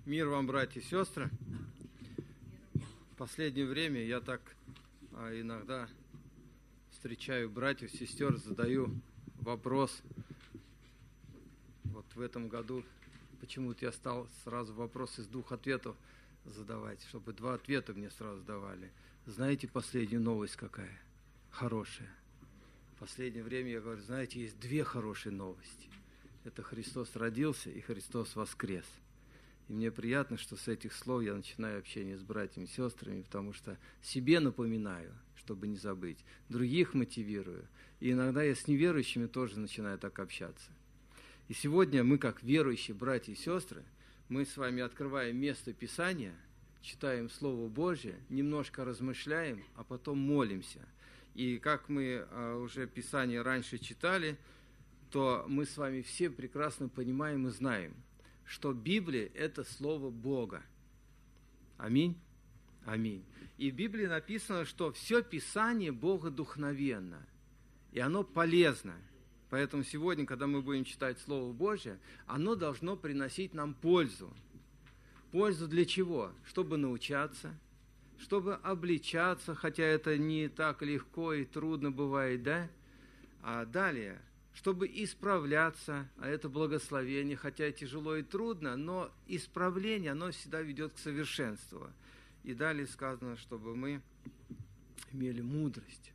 Мир вам, братья и сестры. В последнее время я так иногда встречаю братьев, сестер, задаю вопрос. Вот в этом году почему-то я стал сразу вопрос из 2 ответов задавать, чтобы 2 ответа мне сразу давали. Знаете, последняя новость какая? Хорошая. В последнее время я говорю, знаете, есть 2 хорошие новости. Это Христос родился и Христос воскрес. И мне приятно, что с этих слов я начинаю общение с братьями и сестрами, потому что себе напоминаю, чтобы не забыть, других мотивирую. И иногда я с неверующими тоже начинаю так общаться. И сегодня мы, как верующие братья и сестры, мы с вами открываем место Писания, читаем Слово Божье, немножко размышляем, а потом молимся. И как мы уже Писание раньше читали, то мы с вами все прекрасно понимаем и знаем, что Библия – это Слово Бога. Аминь? Аминь. И в Библии написано, что все Писание богодухновенно, и оно полезно. Поэтому сегодня, когда мы будем читать Слово Божье, оно должно приносить нам пользу. Пользу для чего? Чтобы научаться, чтобы обличаться, хотя это не так легко и трудно бывает, да? А далее, чтобы исправляться, а это благословение, хотя и тяжело и трудно, но исправление, оно всегда ведет к совершенству. И далее сказано, чтобы мы имели мудрость.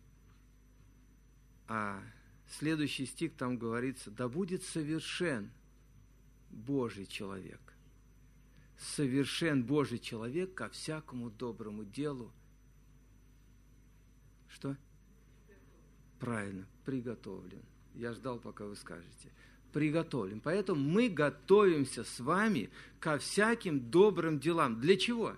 А следующий стих там говорится, да будет совершен Божий человек. Совершен Божий человек ко всякому доброму делу. Что? Правильно, приготовлен. Я ждал, пока вы скажете. Приготовлен. Поэтому мы готовимся с вами ко всяким добрым делам. Для чего?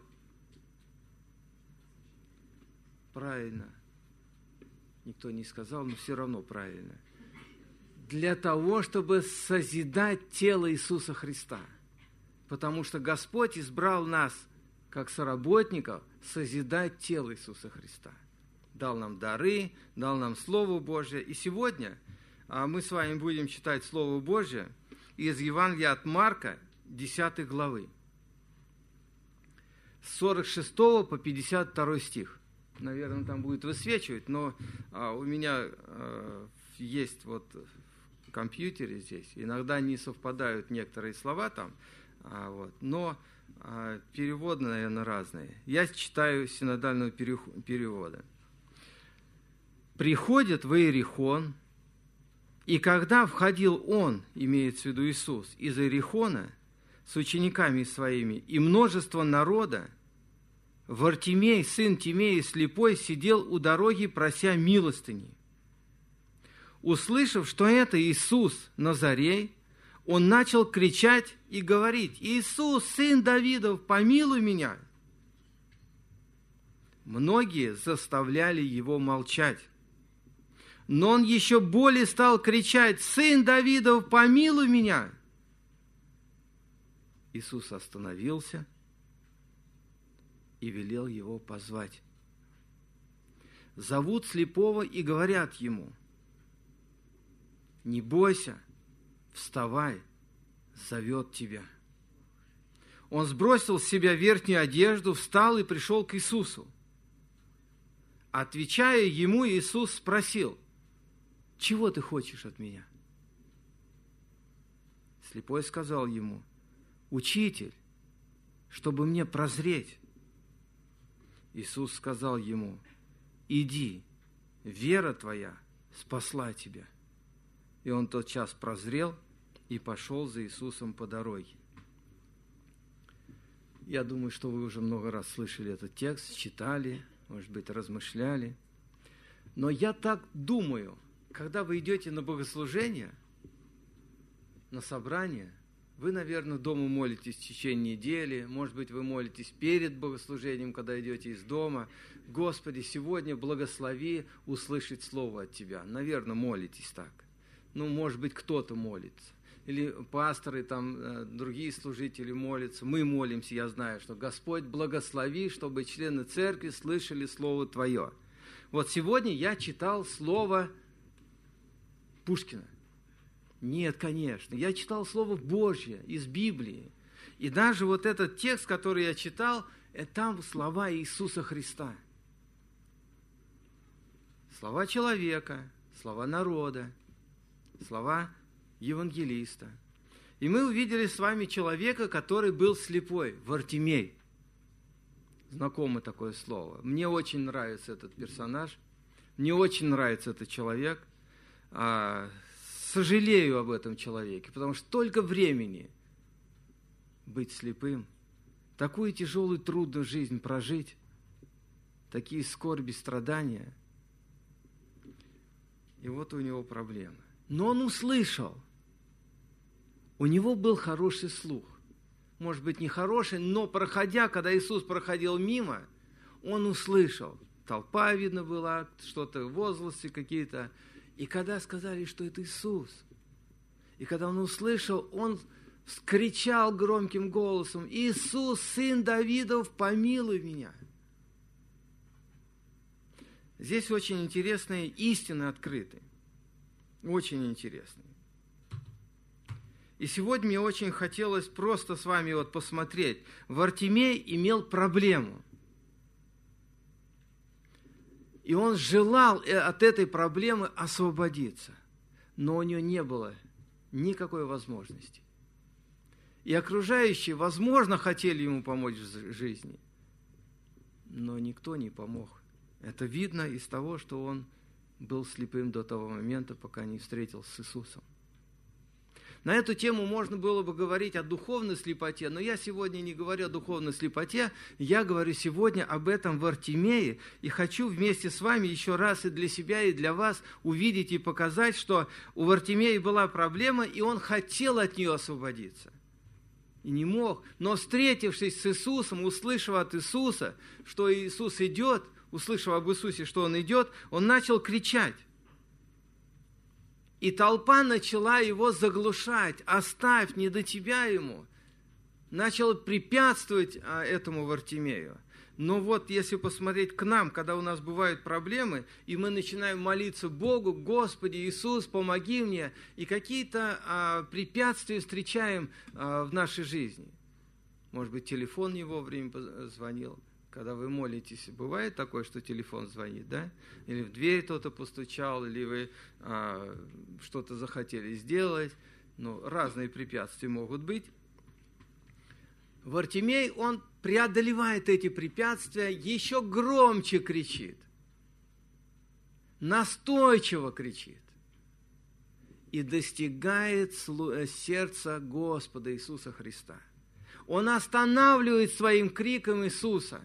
Правильно. Никто не сказал, но все равно правильно. Для того, чтобы созидать тело Иисуса Христа. Потому что Господь избрал нас, как соработников, созидать тело Иисуса Христа. Дал нам дары, дал нам Слово Божие. И сегодня мы с вами будем читать Слово Божие из Евангелия от Марка, 10 главы, с 46 по 52 стих. Наверное, там будет высвечивать, но у меня есть вот в компьютере здесь, иногда не совпадают некоторые слова там, но переводы, наверное, разные. Я читаю синодального перевода. «Приходит в Иерихон, и когда входил он, имеется в виду Иисус, из Иерихона с учениками своими и множество народа, Вартимей, сын Тимея, слепой, сидел у дороги, прося милостыни. Услышав, что это Иисус Назарей, он начал кричать и говорить: «Иисус, сын Давидов, помилуй меня!» Многие заставляли его молчать. Но он еще более стал кричать: «Сын Давидов, помилуй меня!» Иисус остановился и велел его позвать. Зовут слепого и говорят ему: «Не бойся, вставай, зовет тебя». Он сбросил с себя верхнюю одежду, встал и пришел к Иисусу. Отвечая ему, Иисус спросил: «Чего ты хочешь от меня?» Слепой сказал ему: «Учитель, чтобы мне прозреть». Иисус сказал ему: «Иди, вера твоя спасла тебя». И он тотчас прозрел и пошел за Иисусом по дороге. Я думаю, что вы уже много раз слышали этот текст, читали, может быть, размышляли. Но я так думаю, когда вы идете на богослужение, на собрание, вы, наверное, дома молитесь в течение недели, может быть, вы молитесь перед богослужением, когда идете из дома. «Господи, сегодня благослови услышать Слово от Тебя». Наверное, молитесь так. Может быть, кто-то молится. Или пасторы, там, другие служители молятся. Мы молимся, я знаю, что «Господь, благослови, чтобы члены церкви слышали Слово Твое». Вот сегодня я читал слово Пушкина. Нет, конечно. Я читал Слово Божье из Библии. И даже вот этот текст, который я читал, там слова Иисуса Христа. Слова человека, слова народа, слова евангелиста. И мы увидели с вами человека, который был слепой, Вартимей. Знакомо такое слово. Мне очень нравится этот персонаж, мне очень нравится этот человек. Сожалею об этом человеке, потому что столько времени быть слепым, такую тяжелую, трудную жизнь прожить, такие скорби, страдания. И вот у него проблемы. Но он услышал. У него был хороший слух. Может быть, не хороший, но проходя, когда Иисус проходил мимо, он услышал. Толпа, видно, была, что-то, возгласы какие-то. И когда сказали, что это Иисус, и когда он услышал, он вскричал громким голосом: «Иисус, сын Давидов, помилуй меня!» Здесь очень интересные истины открыты. Очень интересные. И сегодня мне очень хотелось просто с вами вот посмотреть. Вартимей имел проблему. И он желал от этой проблемы освободиться. Но у него не было никакой возможности. И окружающие, возможно, хотели ему помочь в жизни. Но никто не помог. Это видно из того, что он был слепым до того момента, пока не встретился с Иисусом. На эту тему можно было бы говорить о духовной слепоте, но я сегодня не говорю о духовной слепоте, я говорю сегодня об этом Вартимее, и хочу вместе с вами еще раз и для себя, и для вас увидеть и показать, что у Вартимея была проблема, и он хотел от нее освободиться. И не мог, но встретившись с Иисусом, услышав от Иисуса, что Иисус идет, услышав об Иисусе, что Он идет, он начал кричать. И толпа начала его заглушать. «Оставь, не до тебя ему». Начал препятствовать этому Вартимею. Но вот если посмотреть к нам, когда у нас бывают проблемы, и мы начинаем молиться Богу: «Господи Иисус, помоги мне», и какие-то препятствия встречаем в нашей жизни. Может быть, телефон не вовремя звонил. Когда вы молитесь, бывает такое, что телефон звонит, да? Или в дверь кто-то постучал, или вы что-то захотели сделать. Ну, разные препятствия могут быть. Вартимей, он преодолевает эти препятствия, еще громче кричит. Настойчиво кричит. И достигает сердца Господа Иисуса Христа. Он останавливает своим криком Иисуса.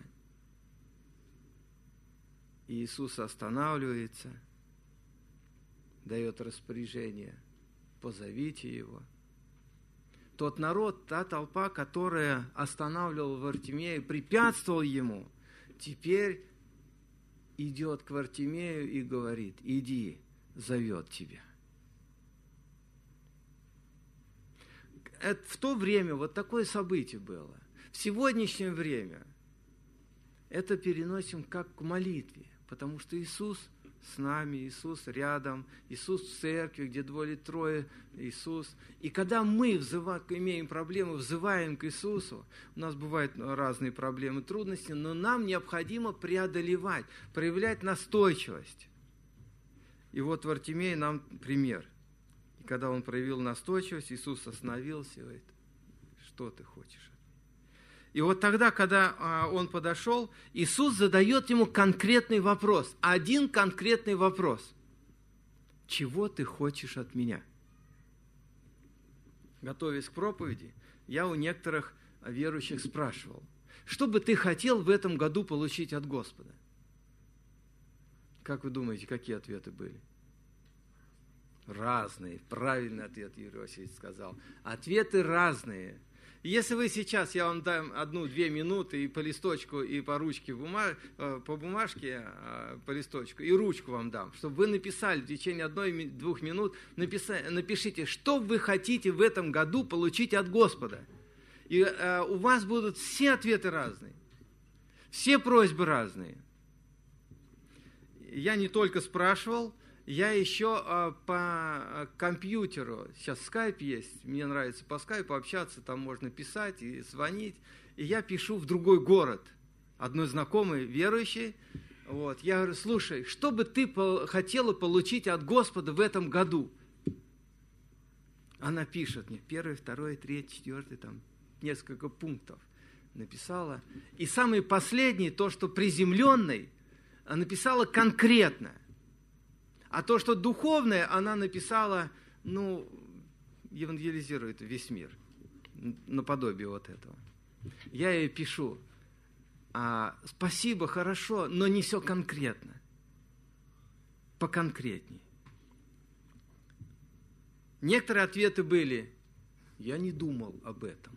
И Иисус останавливается, дает распоряжение: позовите его. Тот народ, та толпа, которая останавливала Вартимея, препятствовал ему, теперь идет к Вартимею и говорит: иди, зовет тебя. В то время вот такое событие было. В сегодняшнее время это переносим как к молитве, потому что Иисус с нами, Иисус рядом, Иисус в церкви, где 2 или 3, Иисус. И когда мы имеем проблемы, взываем к Иисусу, у нас бывают разные проблемы, трудности, но нам необходимо преодолевать, проявлять настойчивость. И вот Вартимей нам пример. И когда он проявил настойчивость, Иисус остановился и говорит: что ты хочешь? И вот тогда, когда он подошел, Иисус задает ему конкретный вопрос. Один конкретный вопрос. Чего ты хочешь от меня? Готовясь к проповеди, я у некоторых верующих спрашивал: что бы ты хотел в этом году получить от Господа? Как вы думаете, какие ответы были? Разные. Правильный ответ Юрий Васильевич сказал. Ответы разные. Если вы сейчас, я вам дам 1-2 минуты и по листочку, и по ручке, по бумажке, по листочку, и ручку вам дам, чтобы вы написали в течение 1-2 минут, напишите, что вы хотите в этом году получить от Господа. И у вас будут все ответы разные, все просьбы разные. Я не только спрашивал, Я еще по компьютеру, сейчас скайп есть, мне нравится по скайпу общаться, там можно писать и звонить. И я пишу в другой город, одной знакомой верующей. Вот. Я говорю, слушай, что бы ты хотела получить от Господа в этом году? Она пишет мне 1, 2, 3, 4, там несколько пунктов написала. И самый последний, то, что приземленный, написала конкретно. А то, что духовное, она написала, евангелизирует весь мир, наподобие вот этого. Я ей пишу, спасибо, хорошо, но не все конкретно. Поконкретней. Некоторые ответы были, я не думал об этом.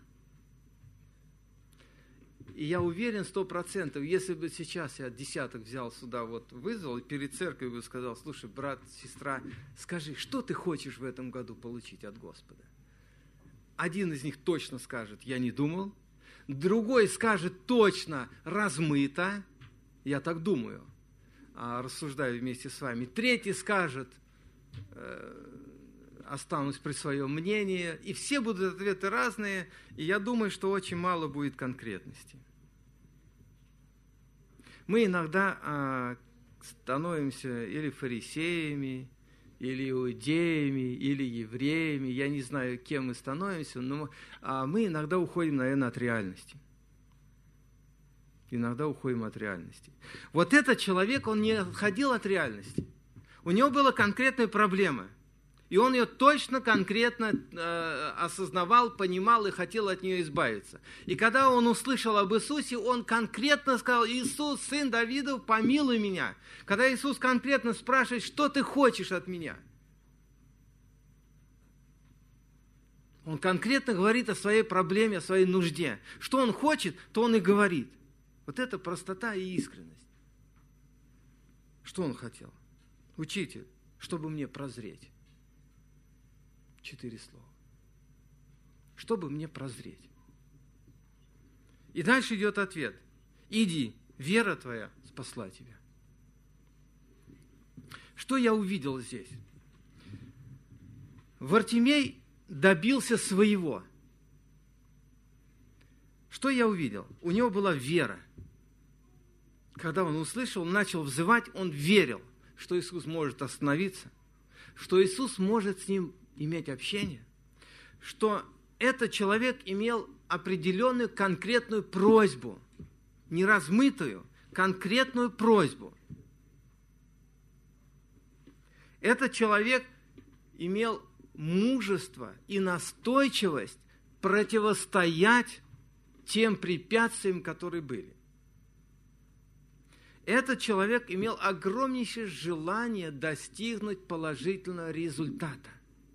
И я уверен 100%, если бы сейчас я десяток взял сюда, вызвал, и перед церковью бы сказал, слушай, брат, сестра, скажи, что ты хочешь в этом году получить от Господа? Один из них точно скажет, я не думал. Другой скажет точно, размыто. Я так думаю, рассуждаю вместе с вами. Третий скажет, останусь при своем мнении. И все будут ответы разные. И я думаю, что очень мало будет конкретности. Мы иногда становимся или фарисеями, или иудеями, или евреями. Я не знаю, кем мы становимся, но мы иногда уходим, наверное, от реальности. Иногда уходим от реальности. Вот этот человек, он не отходил от реальности. У него была конкретная проблема. И он ее точно, конкретно осознавал, понимал и хотел от нее избавиться. И когда он услышал об Иисусе, он конкретно сказал, Иисус, сын Давидов, помилуй меня. Когда Иисус конкретно спрашивает, что ты хочешь от меня? Он конкретно говорит о своей проблеме, о своей нужде. Что он хочет, то он и говорит. Вот это простота и искренность. Что он хотел? Учитель, чтобы мне прозреть. 4 слова. Чтобы мне прозреть. И дальше идет ответ. Иди, вера твоя спасла тебя. Что я увидел здесь? Вартимей добился своего. Что я увидел? У него была вера. Когда он услышал, он начал взывать, он верил, что Иисус может остановиться, что Иисус может с ним иметь общение, что этот человек имел определенную конкретную просьбу, не размытую, конкретную просьбу. Этот человек имел мужество и настойчивость противостоять тем препятствиям, которые были. Этот человек имел огромнейшее желание достигнуть положительного результата.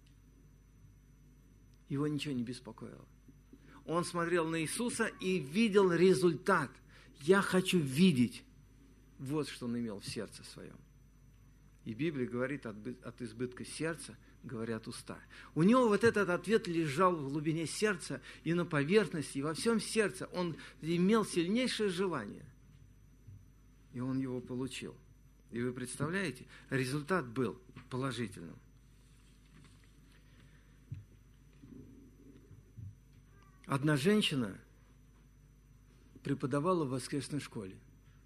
Его ничего не беспокоило. Он смотрел на Иисуса и видел результат. Я хочу видеть. Вот что он имел в сердце своем. И Библия говорит, от избытка сердца говорят уста. У него вот этот ответ лежал в глубине сердца и на поверхности, и во всем сердце. Он имел сильнейшее желание. И он его получил. И вы представляете, результат был положительным. Одна женщина преподавала в воскресной школе.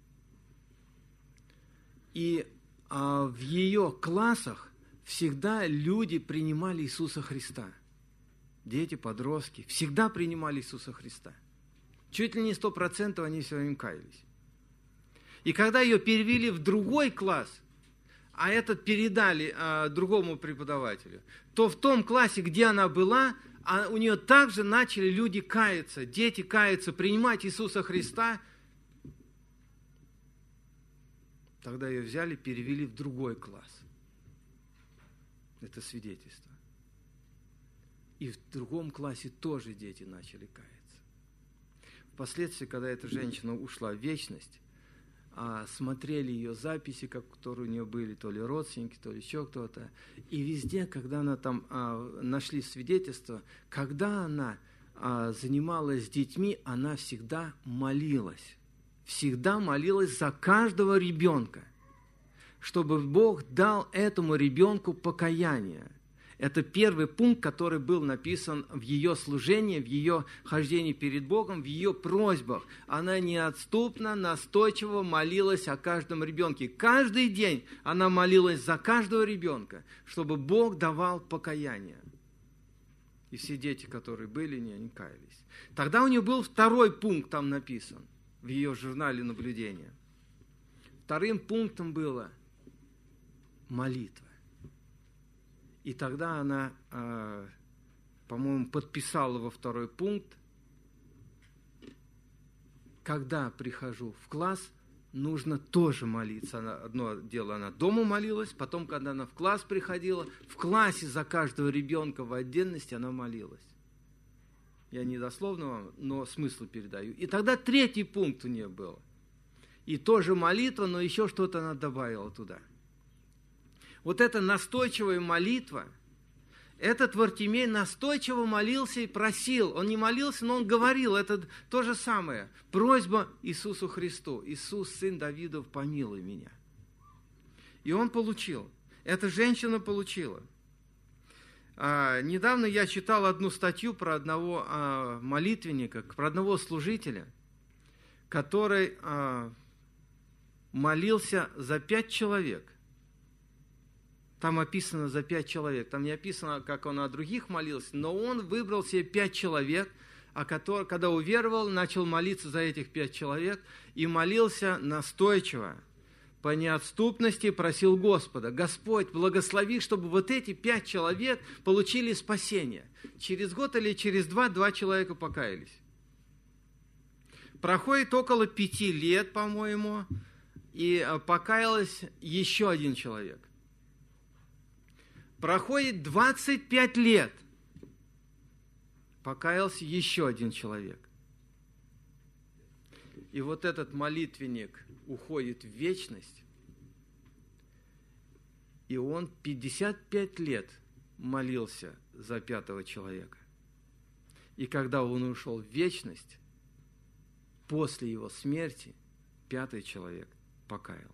И в ее классах всегда люди принимали Иисуса Христа. Дети, подростки всегда принимали Иисуса Христа. Чуть ли не 100% они все время каялись. И когда ее перевели в другой класс, а этот передали другому преподавателю, то в том классе, где она была, у нее также начали люди каяться, дети каяться, принимать Иисуса Христа. Тогда ее взяли, перевели в другой класс. Это свидетельство. И в другом классе тоже дети начали каяться. Впоследствии, когда эта женщина ушла в вечность, смотрели ее записи, которые у нее были, то ли родственники, то ли еще кто-то. И везде, когда она там нашли свидетельство, когда она занималась с детьми, она всегда молилась. Всегда молилась за каждого ребенка, чтобы Бог дал этому ребенку покаяние. Это первый пункт, который был написан в ее служении, в ее хождении перед Богом, в ее просьбах. Она неотступно, настойчиво молилась о каждом ребенке. Каждый день она молилась за каждого ребенка, чтобы Бог давал покаяние. И все дети, которые были, не каялись. Тогда у нее был второй пункт там написан, в ее журнале наблюдения. Вторым пунктом было молитва. И тогда она, по-моему, подписала во второй пункт: когда прихожу в класс, нужно тоже молиться. Одно дело, она дома молилась, потом, когда она в класс приходила, в классе за каждого ребенка в отдельности она молилась. Я не дословно вам, но смысл передаю. И тогда третий пункт у нее был. И тоже молитва, но еще что-то она добавила туда. Вот эта настойчивая молитва, этот Вартимей настойчиво молился и просил. Он не молился, но он говорил. Это то же самое. Просьба Иисусу Христу. Иисус, сын Давидов, помилуй меня. И он получил. Эта женщина получила. Недавно я читал одну статью про одного молитвенника, про одного служителя, который молился за 5 человек. Там описано за 5 человек. Там не описано, как он о других молился, но он выбрал себе 5 человек, когда уверовал, начал молиться за этих 5 человек и молился настойчиво, по неотступности просил Господа: Господь, благослови, чтобы вот эти 5 человек получили спасение. Через год или через 2 человека покаялись. Проходит около 5 лет, по-моему, и покаялся еще 1 человек. Проходит 25 лет, покаялся еще 1 человек. И вот этот молитвенник уходит в вечность, и он 55 лет молился за 5-го человека. И когда он ушел в вечность, после его смерти 5-й человек покаялся.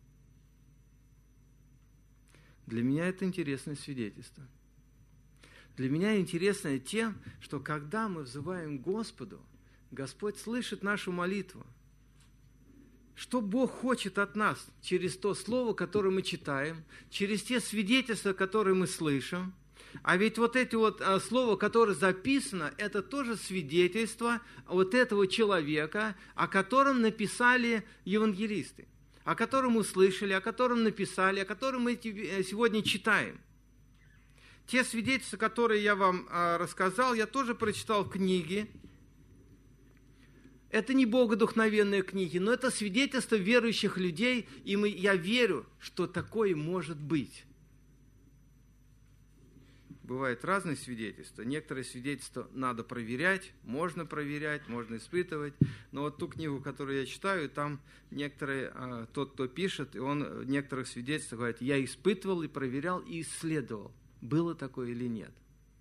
Для меня это интересное свидетельство. Для меня интересно тем, что когда мы взываем к Господу, Господь слышит нашу молитву. Что Бог хочет от нас через то слово, которое мы читаем, через те свидетельства, которые мы слышим. А ведь вот эти вот слова, которое записано, это тоже свидетельство вот этого человека, о котором написали евангелисты, о котором услышали, о котором написали, о котором мы сегодня читаем. Те свидетельства, которые я вам рассказал, я тоже прочитал в книге. Это не богодухновенные книги, но это свидетельства верующих людей, и я верю, что такое может быть. Бывают разные свидетельства. Некоторые свидетельства надо проверять, можно испытывать. Но вот ту книгу, которую я читаю, там некоторые, тот, кто пишет, он в некоторых свидетельствах говорит: я испытывал и проверял и исследовал, было такое или нет.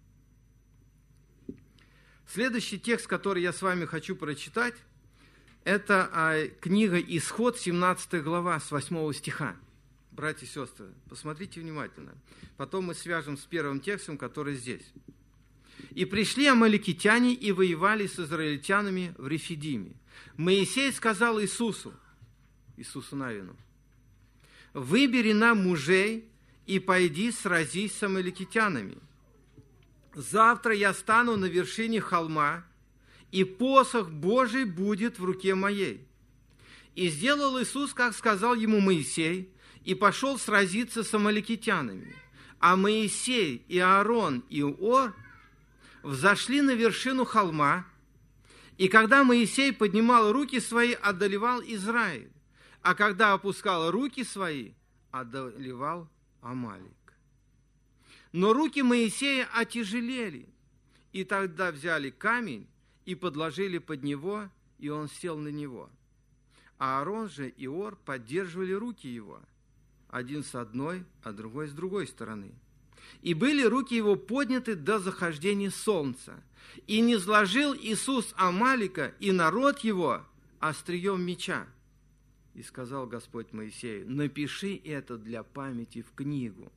Следующий текст, который я с вами хочу прочитать, это книга «Исход», 17 глава, с 8 стиха. Братья и сестры, посмотрите внимательно. Потом мы свяжем с первым текстом, который здесь. «И пришли амаликитяне и воевали с израильтянами в Рефидиме. Моисей сказал Иисусу Навину: выбери нам мужей и пойди сразись с амаликитянами. Завтра я стану на вершине холма, и посох Божий будет в руке моей. И сделал Иисус, как сказал ему Моисей, и пошел сразиться с амаликитянами. А Моисей и Аарон и Ор взошли на вершину холма, и когда Моисей поднимал руки свои, одолевал Израиль, а когда опускал руки свои, одолевал Амалик. Но руки Моисея отяжелели, и тогда взяли камень и подложили под него, и он сел на него. А Аарон же и Ор поддерживали руки его, один с одной, а другой с другой стороны. И были руки его подняты до захождения солнца. И не сложил Иисус Амалика и народ его острием меча. И сказал Господь Моисею: напиши это для памяти в книгу.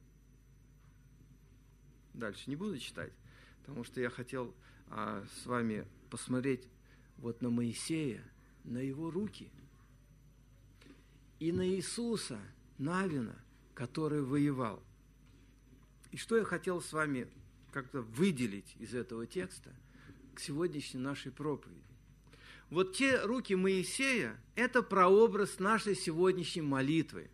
Дальше не буду читать, потому что я хотел с вами посмотреть вот на Моисея, на его руки, и на Иисуса Навина, который воевал. И что я хотел с вами как-то выделить из этого текста к сегодняшней нашей проповеди. Вот те руки Моисея – это прообраз нашей сегодняшней молитвы.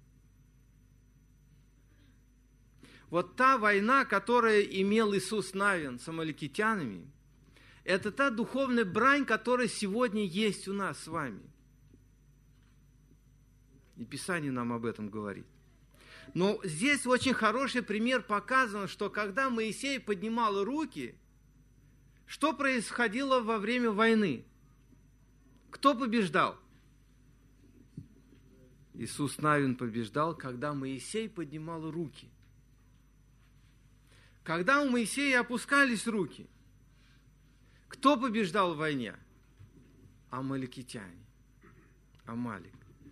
Вот та война, которую имел Иисус Навин с амаликитянами, это та духовная брань, которая сегодня есть у нас с вами. И Писание нам об этом говорит. Но здесь очень хороший пример показан, что когда Моисей поднимал руки, что происходило во время войны? Кто побеждал? Иисус Навин побеждал, когда Моисей поднимал руки. Когда у Моисея опускались руки, кто побеждал в войне? Амаликитяне. Амалик.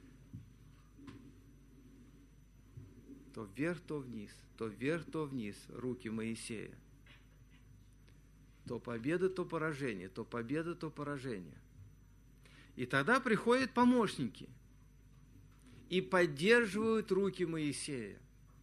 То вверх, то вниз, то вверх, то вниз руки Моисея. То победа, то поражение, то победа, то поражение. И тогда приходят помощники и поддерживают руки Моисея.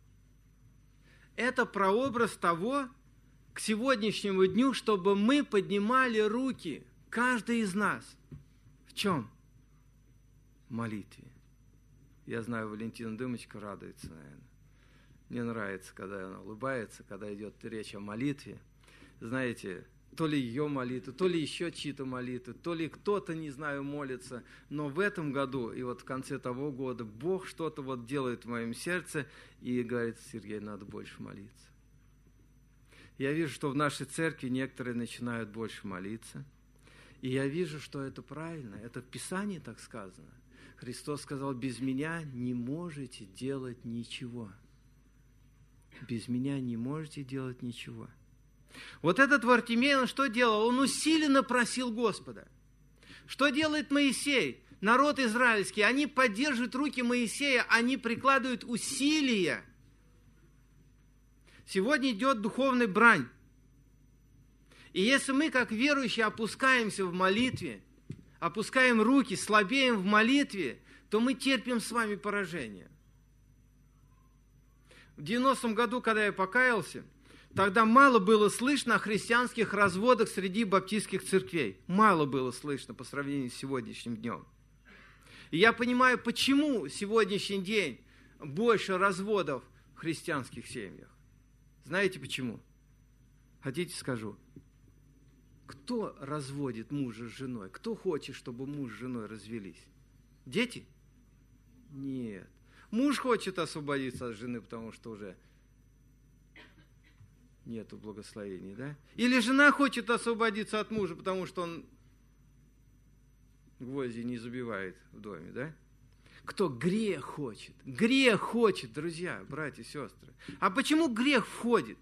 Это прообраз того, к сегодняшнему дню, чтобы мы поднимали руки, каждый из нас. В чем? В молитве. Я знаю, Валентина Дымочка радуется, наверное. Мне нравится, когда она улыбается, когда идет речь о молитве. Знаете, то ли ее молитва, то ли еще чьи-то молитвы, то ли кто-то, не знаю, молится. Но в этом году и вот в конце того года Бог что-то вот делает в моем сердце и говорит: Сергей, надо больше молиться. Я вижу, что в нашей церкви некоторые начинают больше молиться. И я вижу, что это правильно. Это в Писании так сказано. Христос сказал: без меня не можете делать ничего. Без меня не можете делать ничего. Вот этот Вартимей, он что делал? Он усиленно просил Господа. Что делает Моисей? Народ израильский, они поддерживают руки Моисея, они прикладывают усилия. Сегодня идет духовная брань. И если мы, как верующие, опускаемся в молитве, опускаем руки, слабеем в молитве, то мы терпим с вами поражение. В 90-м году, когда я покаялся, тогда мало было слышно о христианских разводах среди баптистских церквей. Мало было слышно по сравнению с сегодняшним днем. И я понимаю, почему сегодняшний день больше разводов в христианских семьях. Знаете почему? Хотите, скажу? Кто разводит мужа с женой? Кто хочет, чтобы муж с женой развелись? Дети? Нет. Муж хочет освободиться от жены, потому что уже нету благословения, да? Или жена хочет освободиться от мужа, потому что он гвозди не забивает в доме, да? Кто грех хочет? Грех хочет, друзья, братья и сестры. А почему грех входит?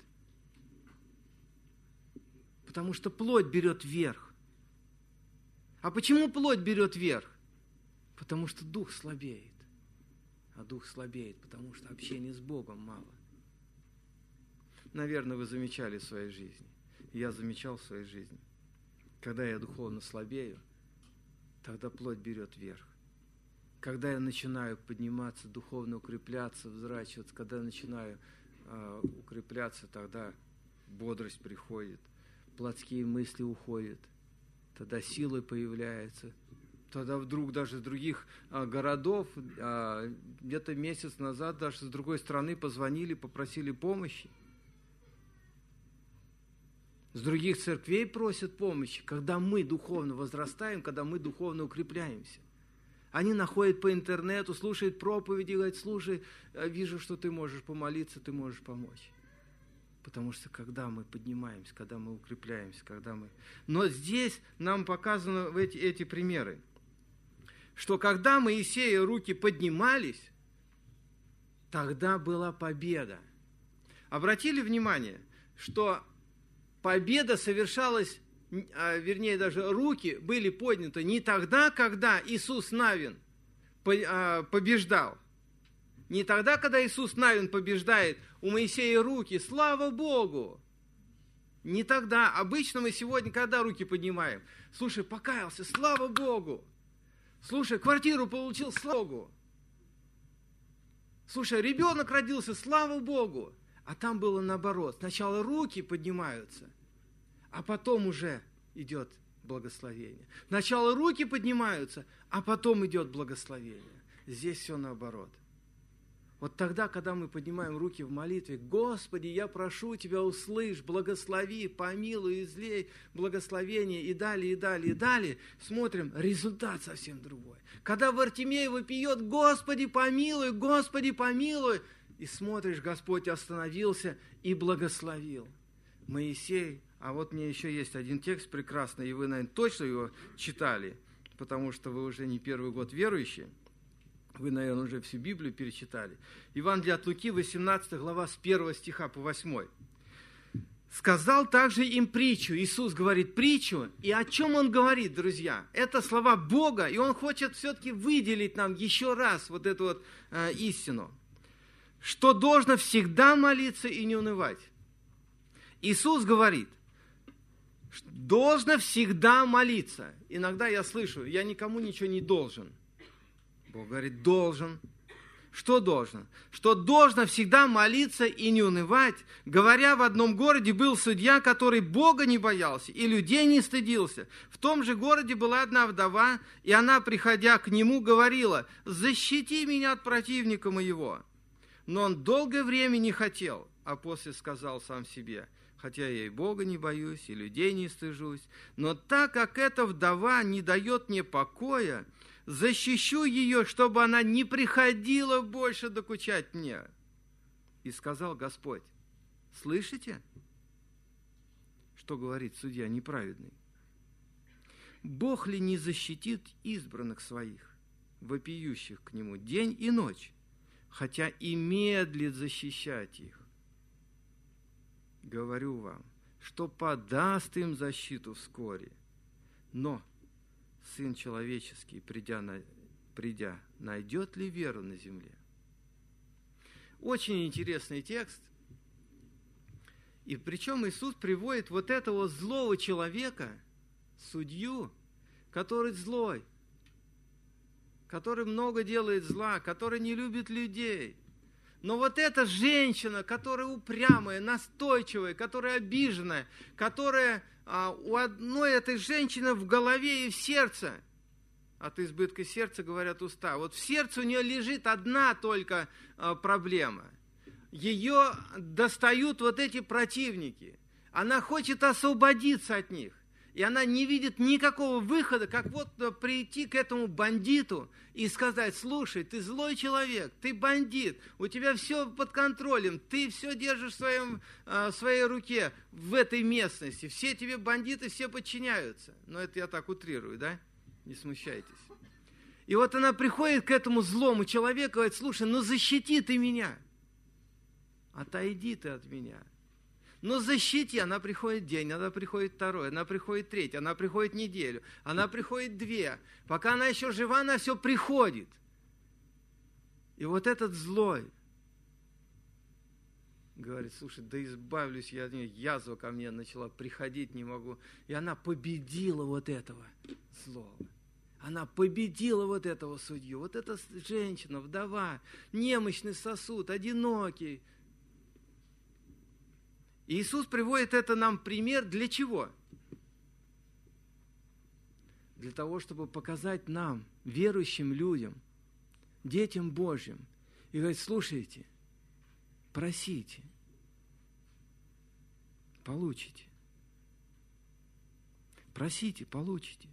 Потому что плоть берет верх. А почему плоть берет верх? Потому что дух слабеет. А дух слабеет, потому что общения с Богом мало. Наверное, вы замечали в своей жизни. Я замечал в своей жизни. Когда я духовно слабею, тогда плоть берет верх. Когда я начинаю подниматься, духовно укрепляться, взращиваться, когда я начинаю укрепляться, тогда бодрость приходит, плотские мысли уходят, тогда силы появляются. Тогда вдруг даже с других городов, где-то месяц назад даже с другой страны позвонили, попросили помощи. С других церквей просят помощи, когда мы духовно возрастаем, когда мы духовно укрепляемся. Они находят по интернету, слушают проповеди, говорят: слушай, вижу, что ты можешь помолиться, ты можешь помочь. Потому что когда мы поднимаемся, когда мы укрепляемся, когда мы... Но здесь нам показаны эти примеры, что когда Моисея руки поднимались, тогда была победа. Обратили внимание, что победа совершалась, вернее, даже руки были подняты не тогда, когда Иисус Навин побеждал. Не тогда, когда Иисус Навин побеждает, у Моисея руки, слава Богу. Не тогда. Обычно мы сегодня, когда руки поднимаем? Слушай, покаялся, слава Богу. Слушай, квартиру получил, слава Богу. Слушай, ребенок родился, слава Богу. А там было наоборот. Сначала руки поднимаются, а потом уже идет благословение. Сначала руки поднимаются, а потом идет благословение. Здесь все наоборот. Вот тогда, когда мы поднимаем руки в молитве, Господи, я прошу Тебя, услышь, благослови, помилуй, излей благословение и далее, и далее, и далее, смотрим, результат совсем другой. Когда Вартимей вопиет, Господи, помилуй, и смотришь, Господь остановился и благословил. Моисей, а вот мне еще есть один текст прекрасный, и вы, наверное, точно его читали, потому что вы уже не первый год верующие. Вы, наверное, уже всю Библию перечитали. Евангелие от Луки, 18 глава, с 1 стиха по 8. «Сказал также им притчу». Иисус говорит притчу. И о чем Он говорит, друзья? Это слова Бога, и Он хочет все-таки выделить нам еще раз вот эту вот истину. Что должно всегда молиться и не унывать. Иисус говорит, должно всегда молиться. Иногда я слышу, я никому ничего не должен. Бог говорит, должен. Что должен? Что должно всегда молиться и не унывать. Говоря, в одном городе был судья, который Бога не боялся и людей не стыдился. В том же городе была одна вдова, и она, приходя к нему, говорила, «Защити меня от противника моего». Но он долгое время не хотел, а после сказал сам себе, «Хотя я и Бога не боюсь, и людей не стыжусь, но так как эта вдова не дает мне покоя, защищу ее, чтобы она не приходила больше докучать мне». И сказал Господь, слышите, что говорит судья неправедный? Бог ли не защитит избранных своих, вопиющих к Нему день и ночь, хотя и медлит защищать их? Говорю вам, что подаст им защиту вскоре. Но Сын Человеческий, придя, найдет ли веру на земле? Очень интересный текст. И причем Иисус приводит вот этого злого человека, судью, который злой, который много делает зла, который не любит людей. Но вот эта женщина, которая упрямая, настойчивая, которая обиженная, которая у одной этой женщины в голове и в сердце, от избытка сердца говорят уста, вот в сердце у нее лежит одна только проблема. Ее достают вот эти противники. Она хочет освободиться от них. И она не видит никакого выхода, как вот прийти к этому бандиту и сказать, слушай, ты злой человек, ты бандит, у тебя все под контролем, ты все держишь в своей руке в этой местности, все тебе бандиты, все подчиняются. Но это я так утрирую, да? Не смущайтесь. И вот она приходит к этому злому человеку и говорит, слушай, ну защити ты меня, отойди ты от меня. Но защити, она приходит день, она приходит второй, она приходит третий, она приходит неделю, она приходит 2. Пока она еще жива, она все приходит. И вот этот злой говорит, слушай, да избавлюсь я от нее, язва ко мне начала, приходить не могу. И она победила вот этого злого. Она победила вот этого судью. Вот эта женщина, вдова, немощный сосуд, одинокий. И Иисус приводит это нам пример для чего? Для того, чтобы показать нам, верующим людям, детям Божьим, и говорит, слушайте, просите, получите. Просите, получите.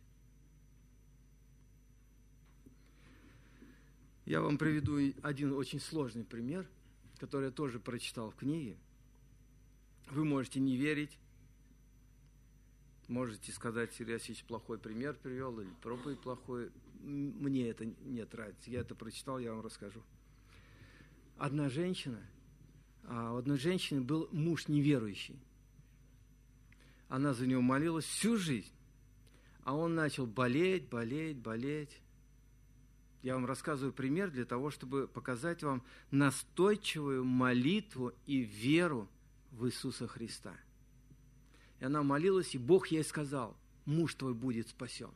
Я вам приведу один очень сложный пример, который я тоже прочитал в книге. Вы можете не верить, можете сказать, Сергей Васильевич плохой пример привел, или проповедь плохой. Мне это не нравится. Я это прочитал, я вам расскажу. У одной женщины был муж неверующий. Она за него молилась всю жизнь. А он начал болеть. Я вам рассказываю пример для того, чтобы показать вам настойчивую молитву и веру в Иисуса Христа. И она молилась, и Бог ей сказал: муж твой будет спасен.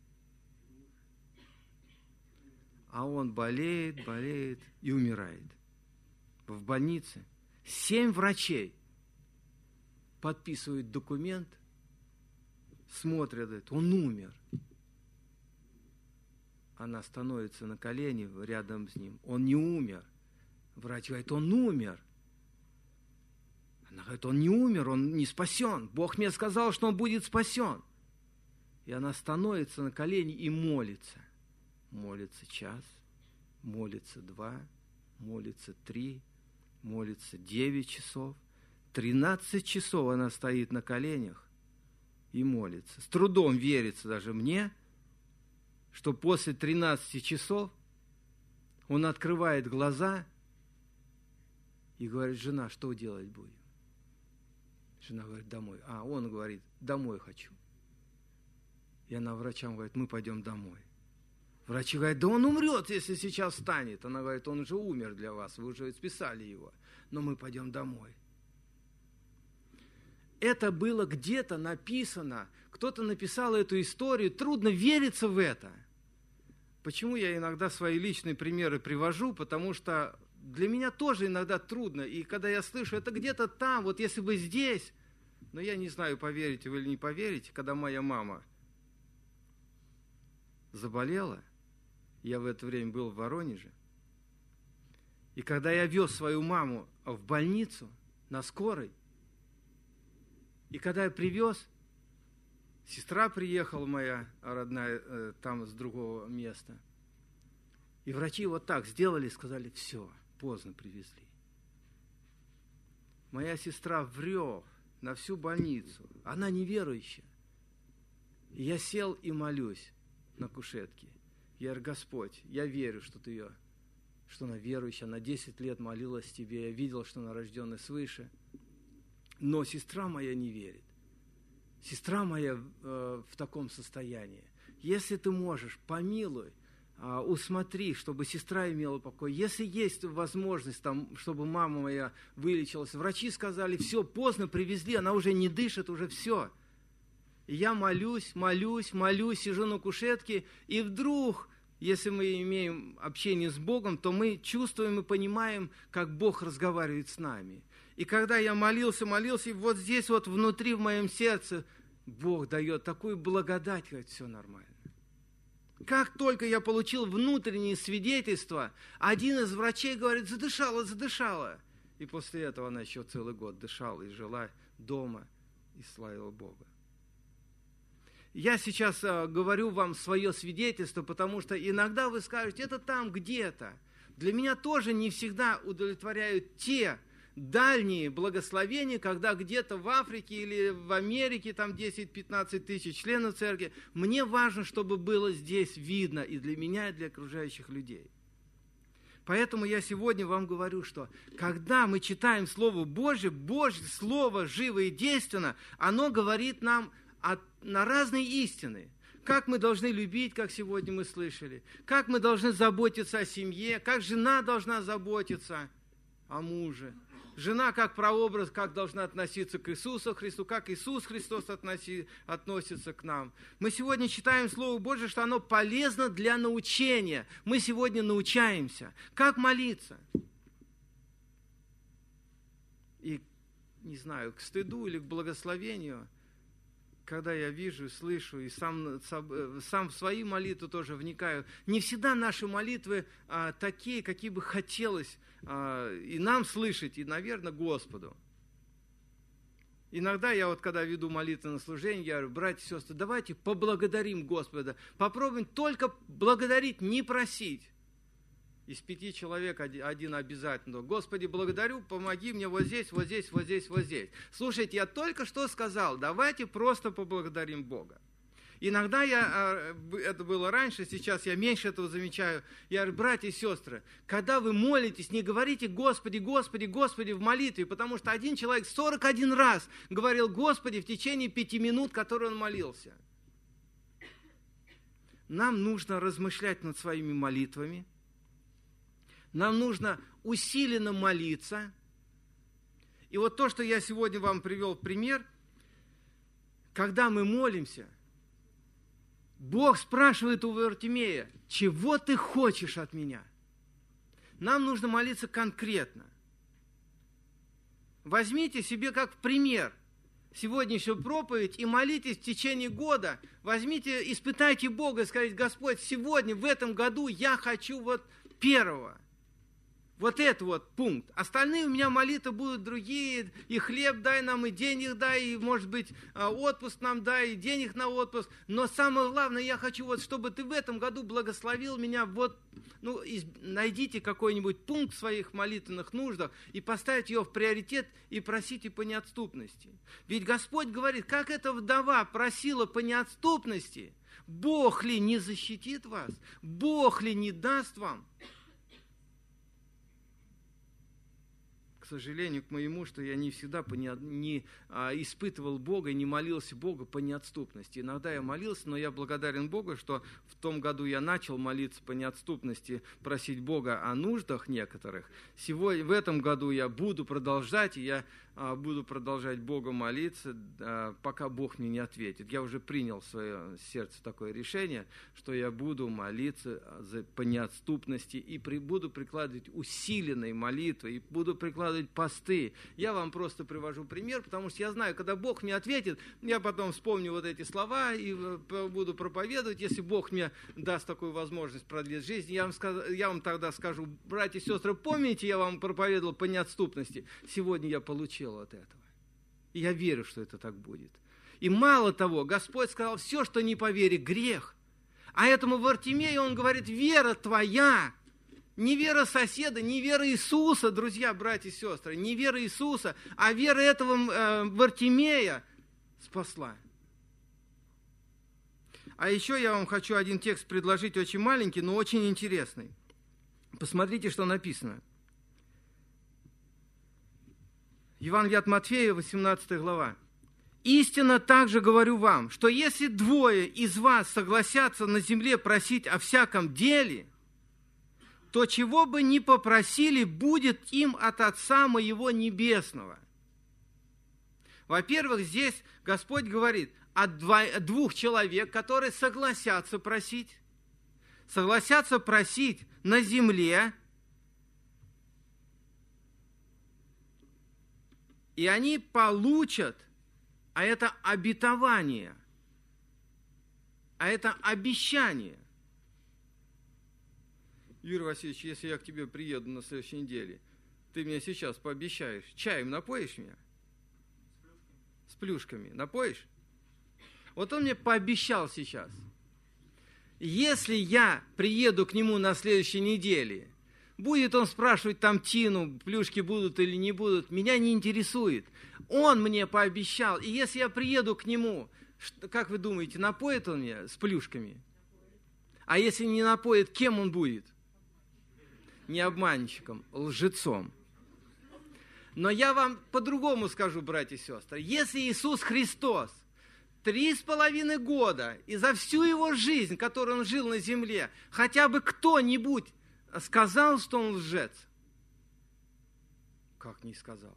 А он болеет и умирает. В больнице 7 врачей подписывают документ, смотрят, он умер. Она становится на колени рядом с ним. Он не умер. Врач говорит: он умер. Она говорит: он не умер, он не спасен. Бог мне сказал, что он будет спасен. И она становится на колени и молится. Молится час, молится 2, молится 3, молится 9 часов. 13 часов она стоит на коленях и молится. С трудом верится даже мне, что после 13 часов он открывает глаза и говорит: жена, что делать будем? Жена говорит: домой. А он говорит: домой хочу. И она врачам говорит: мы пойдем домой. Врачи говорят: да он умрет, если сейчас встанет. Она говорит: он уже умер для вас, вы уже списали его, но мы пойдем домой. Это было где-то написано, кто-то написал эту историю, трудно вериться в это. Почему я иногда свои личные примеры привожу? Потому что для меня тоже иногда трудно. И когда я слышу, это где-то там, вот если бы здесь, но я не знаю, поверите вы или не поверите, когда моя мама заболела, я в это время был в Воронеже, и когда я вез свою маму в больницу на скорой, и когда я привез, сестра приехала моя родная там с другого места, и врачи вот так сделали, сказали: все, поздно привезли. Моя сестра врет на всю больницу, она неверующая. И я сел и молюсь на кушетке. Я говорю: Господь, я верю, что она верующая, она 10 лет молилась Тебе, я видел, что она рожденная свыше. Но сестра моя не верит. Сестра моя в таком состоянии. Если Ты можешь, помилуй, усмотри, чтобы сестра имела покой. Если есть возможность, чтобы мама моя вылечилась. Врачи сказали: все, поздно привезли, она уже не дышит, уже все. И я молюсь, сижу на кушетке, и вдруг, если мы имеем общение с Богом, то мы чувствуем и понимаем, как Бог разговаривает с нами. И когда я молился, и вот здесь вот внутри в моем сердце Бог дает такую благодать, говорит: все нормально. Как только я получил внутреннее свидетельство, один из врачей говорит: задышала. И после этого она еще целый год дышала и жила дома и славила Бога. Я сейчас говорю вам свое свидетельство, потому что иногда вы скажете: это там где-то. Для меня тоже не всегда удовлетворяют те дальние благословения, когда где-то в Африке или в Америке там 10-15 тысяч членов церкви. Мне важно, чтобы было здесь видно и для меня, и для окружающих людей. Поэтому я сегодня вам говорю, что когда мы читаем Слово Божье, Божье Слово живо и действенно, оно говорит нам на разные истины. Как мы должны любить, как сегодня мы слышали, как мы должны заботиться о семье, как жена должна заботиться о муже. Жена как прообраз, как должна относиться к Иисусу Христу, как Иисус Христос относится к нам. Мы сегодня читаем Слово Божие, что оно полезно для научения. Мы сегодня научаемся, как молиться. И, не знаю, к стыду или к благословению, когда я вижу, слышу, и сам в свои молитвы тоже вникаю, не всегда наши молитвы такие, какие бы хотелось и нам слышать, и, наверное, Господу. Иногда я когда веду молитвы на служение, я говорю: братья и сестры, давайте поблагодарим Господа. Попробуем только благодарить, не просить. Из 5 человек один обязательно: Господи, благодарю, помоги мне вот здесь. Слушайте, я только что сказал, давайте просто поблагодарим Бога. Иногда это было раньше, сейчас я меньше этого замечаю. Я говорю: братья и сестры, когда вы молитесь, не говорите Господи, Господи, Господи в молитве, потому что один человек 41 раз говорил Господи в течение 5 минут, которые он молился. нам нужно размышлять над своими молитвами, нам нужно усиленно молиться. И вот то, что я сегодня вам привел в пример, когда мы молимся, Бог спрашивает у Вартимея: чего ты хочешь от меня? Нам нужно молиться конкретно. Возьмите себе как пример сегодняшнюю проповедь и молитесь в течение года. Возьмите, испытайте Бога и скажите: Господь, сегодня, в этом году я хочу вот первого. Вот это вот пункт. Остальные у меня молитвы будут другие. И хлеб дай нам, и денег дай, и, может быть, отпуск нам дай, и денег на отпуск. Но самое главное, я хочу, вот, чтобы ты в этом году благословил меня. Вот, найдите какой-нибудь пункт в своих молитвенных нуждах и поставьте его в приоритет и просите по неотступности. Ведь Господь говорит: как эта вдова просила по неотступности, Бог ли не защитит вас? Бог ли не даст вам? К сожалению, к моему, что я не всегда испытывал Бога и не молился Богу по неотступности. Иногда я молился, но я благодарен Богу, что в том году я начал молиться по неотступности, просить Бога о нуждах некоторых. Сегодня, в этом году я буду продолжать, и я буду продолжать Богу молиться, пока Бог мне не ответит. Я уже принял в свое сердце такое решение, что я буду молиться по неотступности и буду прикладывать усиленные молитвы, и буду прикладывать посты. Я вам просто привожу пример, потому что я знаю, когда Бог мне ответит, я потом вспомню вот эти слова и буду проповедовать. Если Бог мне даст такую возможность продлить жизнь, я вам тогда скажу: братья и сестры, помните, я вам проповедовал по неотступности? Сегодня я получил от этого. И я верю, что это так будет. И мало того, Господь сказал: все, что не по вере, грех. А этому Вартимею Он говорит: вера твоя, не вера соседа, не вера Иисуса, друзья, братья и сестры, не вера Иисуса, а вера этого Вартимея спасла. А еще я вам хочу один текст предложить, очень маленький, но очень интересный. Посмотрите, что написано. Евангелие от Матфея, 18 глава. «Истинно также говорю вам, что если двое из вас согласятся на земле просить о всяком деле, то чего бы ни попросили, будет им от Отца моего Небесного». Во-первых, здесь Господь говорит о двух человек, которые согласятся просить на земле, и они получат, а это обетование, а это обещание. Юрий Васильевич, если я к тебе приеду на следующей неделе, ты мне сейчас пообещаешь, чаем напоишь меня? С плюшками напоишь? Вот он мне пообещал сейчас. Если я приеду к нему на следующей неделе, будет он спрашивать там Тину, плюшки будут или не будут, меня не интересует. Он мне пообещал, и если я приеду к нему, как вы думаете, напоит он меня с плюшками? А если не напоит, кем он будет? Не обманщиком, лжецом. Но я вам по-другому скажу, братья и сестры. Если Иисус Христос 3,5 года и за всю его жизнь, которую он жил на земле, хотя бы кто-нибудь сказал, что он лжец? Как не сказал?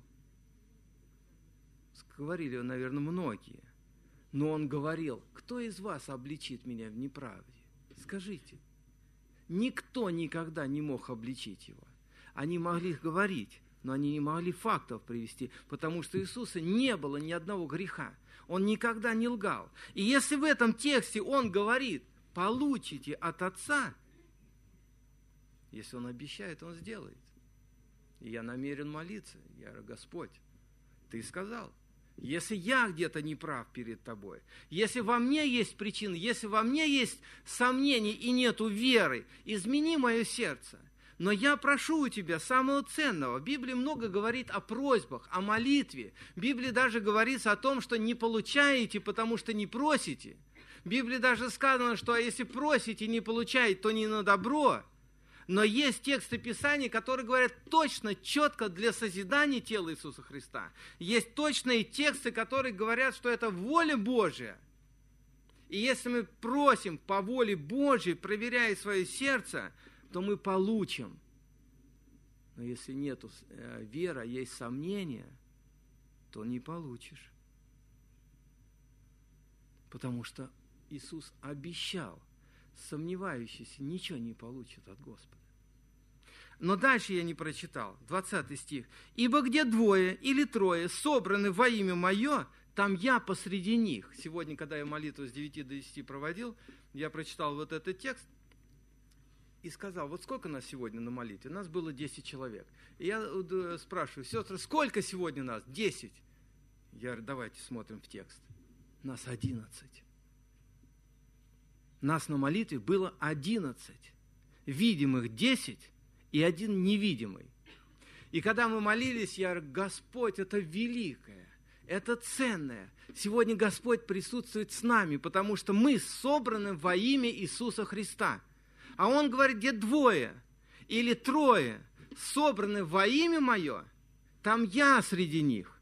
Говорили, наверное, многие. Но он говорил: кто из вас обличит меня в неправде? Скажите. Никто никогда не мог обличить его. Они могли говорить, но они не могли фактов привести, потому что Иисуса не было ни одного греха. Он никогда не лгал. И если в этом тексте он говорит: получите от Отца, если он обещает, он сделает. И я намерен молиться. Я говорю: Господь, ты сказал. Если я где-то не прав перед тобой, если во мне есть причины, если во мне есть сомнений и нету веры, измени мое сердце. Но я прошу у тебя самого ценного. В Библии много говорит о просьбах, о молитве. В Библии даже говорится о том, что не получаете, потому что не просите. В Библии даже сказано, что если просите и не получаете, то не на добро. Но есть тексты Писания, которые говорят точно, четко для созидания тела Иисуса Христа. Есть точные тексты, которые говорят, что это воля Божия. И если мы просим по воле Божьей, проверяя свое сердце, то мы получим. Но если нет веры, есть сомнения, то не получишь. Потому что Иисус обещал, сомневающийся ничего не получит от Господа. Но дальше я не прочитал, 20 стих. «Ибо где двое или трое собраны во имя Мое, там я посреди них». Сегодня, когда я молитву с 9 до 10 проводил, я прочитал вот этот текст и сказал, вот сколько нас сегодня на молитве? Нас было 10 человек. И я спрашиваю, сестры, сколько сегодня нас? 10. Я говорю, давайте смотрим в текст. Нас 11. Нас на молитве было 11. Видимых 10 и один невидимый. И когда мы молились, я говорю, Господь, это великое, это ценное. Сегодня Господь присутствует с нами, потому что мы собраны во имя Иисуса Христа. А Он говорит, где двое или трое собраны во имя Мое, там я среди них.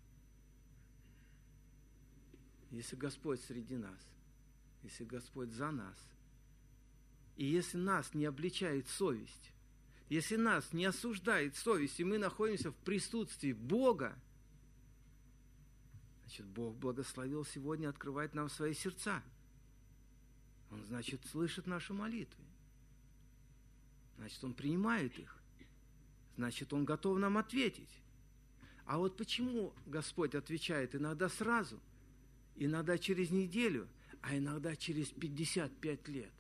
Если Господь среди нас, если Господь за нас, и если нас не обличает совесть, если нас не осуждает совесть, и мы находимся в присутствии Бога, значит, Бог благословил сегодня открывать нам свои сердца. Он, значит, слышит наши молитвы. Значит, Он принимает их. Значит, Он готов нам ответить. А вот почему Господь отвечает иногда сразу, иногда через неделю, а иногда через 55 лет?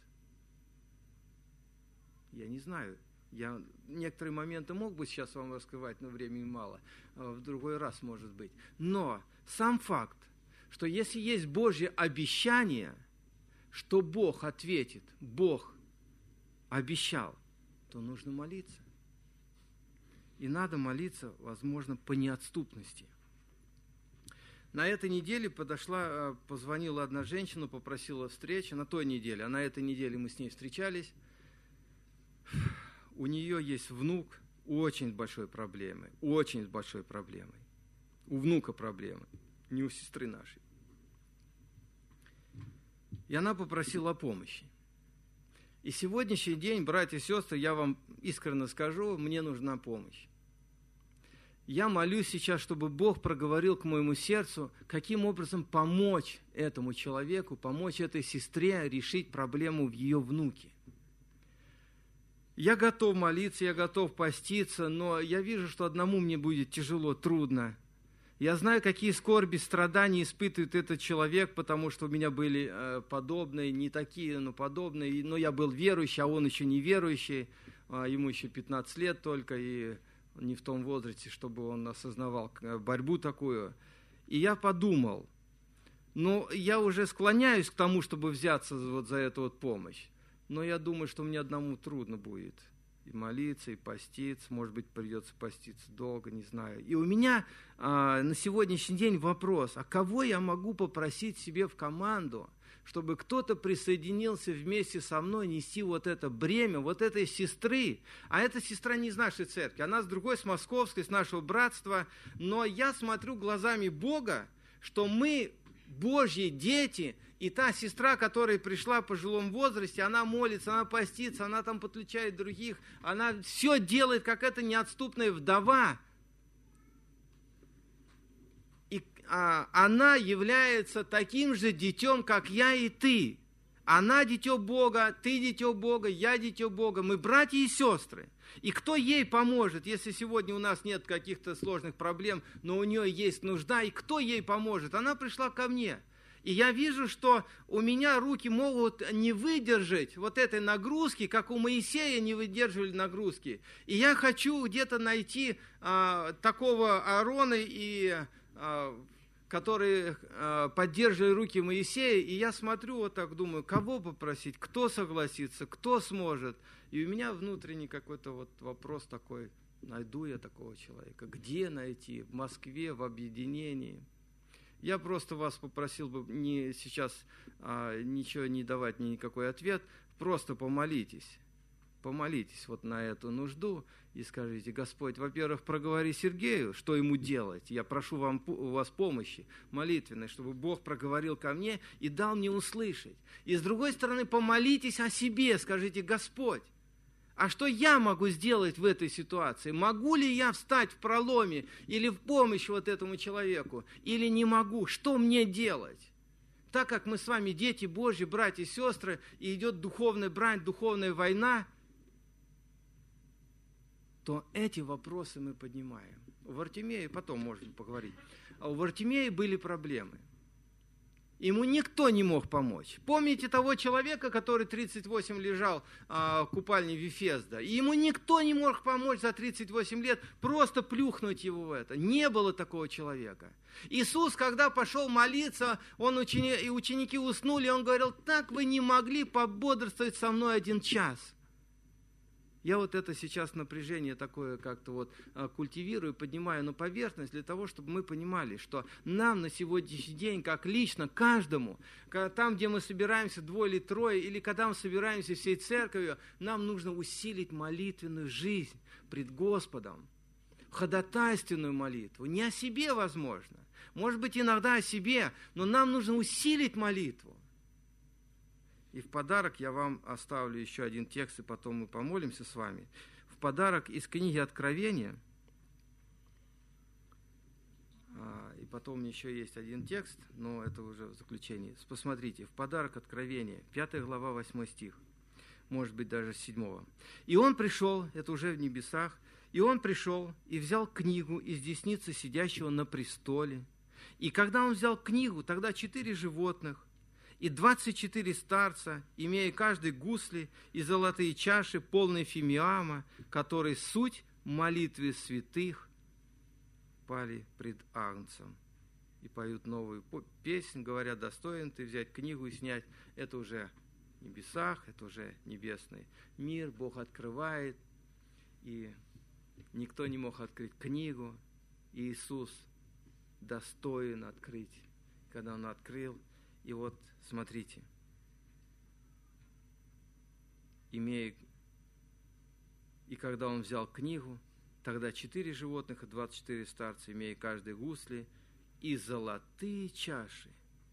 Я не знаю. Я некоторые моменты мог бы сейчас вам раскрывать, но времени мало. В другой раз, может быть. Но сам факт, что если есть Божье обещание, что Бог ответит, Бог обещал, то нужно молиться. И надо молиться, возможно, по неотступности. На этой неделе позвонила одна женщина, попросила встречи. На той неделе, а на этой неделе мы с ней встречались. У нее есть внук очень с большой проблемой, очень с большой проблемой. У внука проблемы, не у сестры нашей. И она попросила о помощи. И сегодняшний день, братья и сестры, я вам искренне скажу, мне нужна помощь. Я молюсь сейчас, чтобы Бог проговорил к моему сердцу, каким образом помочь этому человеку, помочь этой сестре решить проблему в ее внуке. Я готов молиться, я готов поститься, но я вижу, что одному мне будет тяжело, трудно. Я знаю, какие скорби, страдания испытывает этот человек, потому что у меня были подобные, не такие, но подобные. Но я был верующий, а он еще не верующий. Ему еще 15 лет только, и не в том возрасте, чтобы он осознавал борьбу такую. И я подумал, я уже склоняюсь к тому, чтобы взяться вот за эту вот помощь. Но я думаю, что мне одному трудно будет и молиться, и поститься. Может быть, придется поститься долго, не знаю. И у меня на сегодняшний день вопрос, а кого я могу попросить себе в команду, чтобы кто-то присоединился вместе со мной нести вот это бремя, вот этой сестры. А эта сестра не из нашей церкви, она с другой, с московской, с нашего братства. Но я смотрю глазами Бога, что мы Божьи дети. И та сестра, которая пришла в пожилом возрасте, она молится, она постится, она там подключает других, она все делает, как эта неотступная вдова. И она является таким же детем, как я и ты. Она дитё Бога, ты дитё Бога, я дитё Бога. Мы братья и сестры. И кто ей поможет, если сегодня у нас нет каких-то сложных проблем, но у нее есть нужда, и кто ей поможет? Она пришла ко мне. И я вижу, что у меня руки могут не выдержать вот этой нагрузки, как у Моисея не выдерживали нагрузки. И я хочу где-то найти такого Аарона, который поддерживает руки Моисея. И я смотрю вот так, думаю, кого попросить, кто согласится, кто сможет. И у меня внутренний какой-то вот вопрос такой, найду я такого человека, где найти, в Москве, в объединении. Я просто вас попросил бы сейчас ничего не давать, никакой ответ, просто помолитесь. помолитесь вот на эту нужду и скажите: Господь, во-первых, проговори Сергею, что ему делать. Я прошу у вас помощи молитвенной, чтобы Бог проговорил ко мне и дал мне услышать. И с другой стороны, помолитесь о себе, скажите: Господь, а что я могу сделать в этой ситуации? Могу ли я встать в проломе или в помощь вот этому человеку? Или не могу? Что мне делать? Так как мы с вами дети Божьи, братья и сестры, и идет духовная брань, духовная война, то эти вопросы мы поднимаем. У Вартимея, потом можно поговорить, а у Вартимея были проблемы. Ему никто не мог помочь. Помните того человека, который 38 лежал в купальне Вифезда? И ему никто не мог помочь за 38 лет, просто плюхнуть его в это. Не было такого человека. Иисус, когда пошел молиться, и ученики уснули, он говорил: так вы не могли пободрствовать со мной 1 час. Я вот это сейчас напряжение такое как-то вот культивирую, поднимаю на поверхность для того, чтобы мы понимали, что нам на сегодняшний день, как лично, каждому, там, где мы собираемся 2 или 3, или когда мы собираемся всей церковью, нам нужно усилить молитвенную жизнь пред Господом, ходатайственную молитву, не о себе, возможно, может быть, иногда о себе, но нам нужно усилить молитву. И в подарок я вам оставлю еще один текст, и потом мы помолимся с вами. В подарок из книги Откровения, и потом еще есть один текст, но это уже в заключении. Посмотрите, в подарок Откровения, 5 глава, 8 стих, может быть, даже 7. «И он пришел», это уже в небесах, «и он пришел и взял книгу из десницы сидящего на престоле. И когда он взял книгу, тогда 4 животных, и 24 старца, имея каждый гусли и золотые чаши, полные фимиама, которые суть молитвы святых, пали пред Агнцем». И поют новую песнь, говорят: достоин ты взять книгу и снять. Это уже в небесах, это уже небесный мир, Бог открывает, и никто не мог открыть книгу, и Иисус достоин открыть. Когда Он открыл, и вот смотрите, и когда он взял книгу, тогда 4 животных и 24 старца, имея каждый гусли, и золотые чаши,